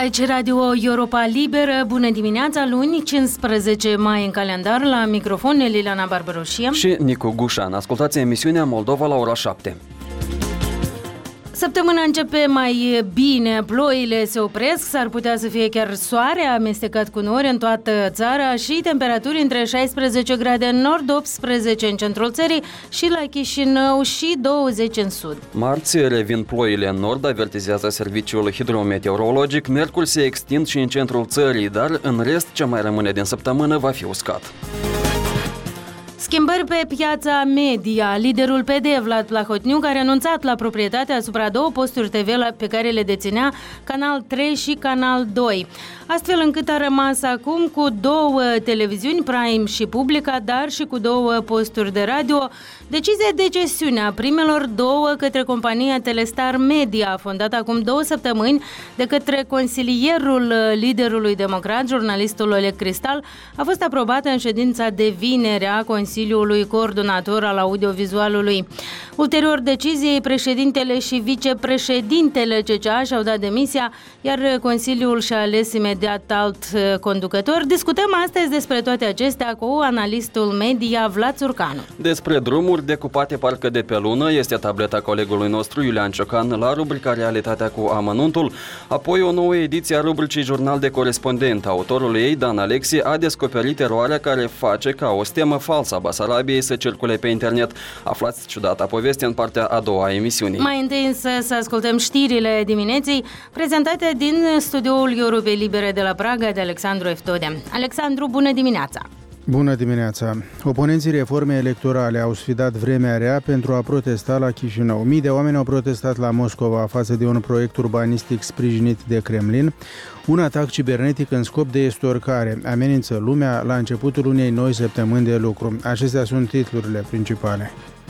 Aici Radio Europa Liberă, bună dimineața, luni, 15 mai în calendar, la microfon Liliana Barbaroșie și Nicu Gușan. Ascultați emisiunea Moldova la ora 7. Săptămâna începe mai bine, ploile se opresc, s-ar putea să fie chiar soare amestecat cu nori în toată țara și temperaturi între 16 grade în nord, 18 în centrul țării și la Chișinău și 20 în sud. Marți revin ploile în nord, avertizează serviciul hidrometeorologic. Miercuri se extind și în centrul țării, dar în rest ce mai rămâne din săptămână va fi uscat. Schimbări pe piața media. Liderul PD, Vlad Plahotniuc, a renunțat la proprietatea asupra două posturi TV pe care le deținea Canal 3 și Canal 2. Astfel încât a rămas acum cu două televiziuni, Prime și Publica, dar și cu două posturi de radio. Decizia de gestiune a primelor două către compania Telestar Media, fondată acum 2 săptămâni de către consilierul liderului democrat, jurnalistul Oleg Cristal, a fost aprobată în ședința de vineri a Consiliului Coordonator al Audiovizualului. Ulterior deciziei, președintele și vicepreședintele CCA și-au dat demisia, iar Consiliul și-a ales imediat alt conducător. Discutăm astăzi despre toate acestea cu analistul media Vlad Țurcanu. Despre drumuri decupate parcă de pe lună este tableta colegului nostru Iulian Ciocan la rubrica Realitatea cu amănuntul, apoi o nouă ediție a rubricii Jurnal de Corespondent. Autorul ei, Dan Alexie, a descoperit eroarea care face ca o stemă falsă a Basarabiei să circule pe internet. Aflați ciudata poveste în partea a doua a emisiunii. Mai întâi însă să ascultăm știrile dimineții prezentate din studioul Europei Libere de la Praga de Alexandru Eftode. Alexandru, bună dimineața! Bună dimineața! Oponenții reformei electorale au sfidat vremea rea pentru a protesta la Chișinău. Mii de oameni au protestat la Moscova față de un proiect urbanistic sprijinit de Kremlin. Un atac cibernetic în scop de estorcare amenință lumea la începutul unei noi săptămâni de lucru. Acestea sunt titlurile principale.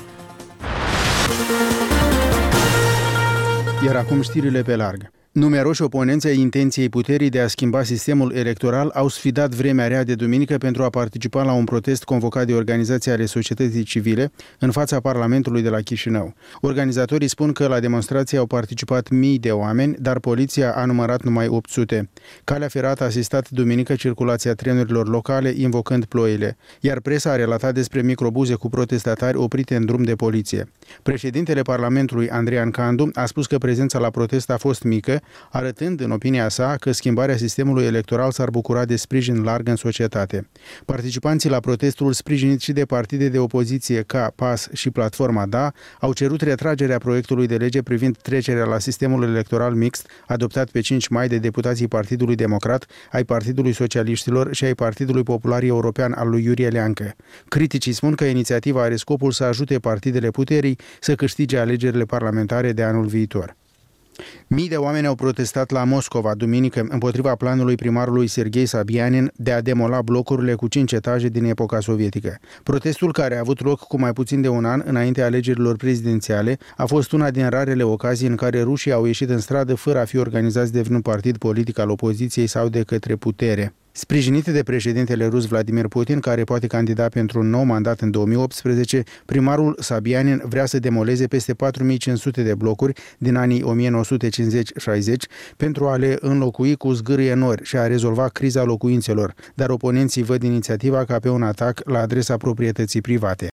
Iar acum știrile pe larg. Numeroși oponenți ai intenției puterii de a schimba sistemul electoral au sfidat vremea rea de duminică pentru a participa la un protest convocat de organizații ale societății civile în fața Parlamentului de la Chișinău. Organizatorii spun că la demonstrație au participat mii de oameni, dar poliția a numărat numai 800. Calea ferată a asistat duminică circulația trenurilor locale, invocând ploile, iar presa a relatat despre microbuze cu protestatari oprite în drum de poliție. Președintele Parlamentului, Andrian Candu, a spus că prezența la protest a fost mică, arătând, în opinia sa, că schimbarea sistemului electoral s-ar bucura de sprijin larg în societate. Participanții la protestul, sprijinit și de partide de opoziție ca PAS și Platforma Da, au cerut retragerea proiectului de lege privind trecerea la sistemul electoral mixt, adoptat pe 5 mai de deputații Partidului Democrat, ai Partidului Socialiștilor și ai Partidului Popular European al lui Iurie Leancă. Criticii spun că inițiativa are scopul să ajute partidele puterii să câștige alegerile parlamentare de anul viitor. Mii de oameni au protestat la Moscova duminică împotriva planului primarului Serghei Sabianin de a demola blocurile cu 5 etaje din epoca sovietică. Protestul, care a avut loc cu mai puțin de un an înaintea alegerilor prezidențiale, a fost una din rarele ocazii în care rușii au ieșit în stradă fără a fi organizați de vreun partid politic al opoziției sau de către putere. Sprijinite de președintele rus Vladimir Putin, care poate candida pentru un nou mandat în 2018, primarul Sabianin vrea să demoleze peste 4500 de blocuri din anii 1950-60 pentru a le înlocui cu zgârie nori și a rezolva criza locuințelor, dar oponenții văd inițiativa ca pe un atac la adresa proprietății private.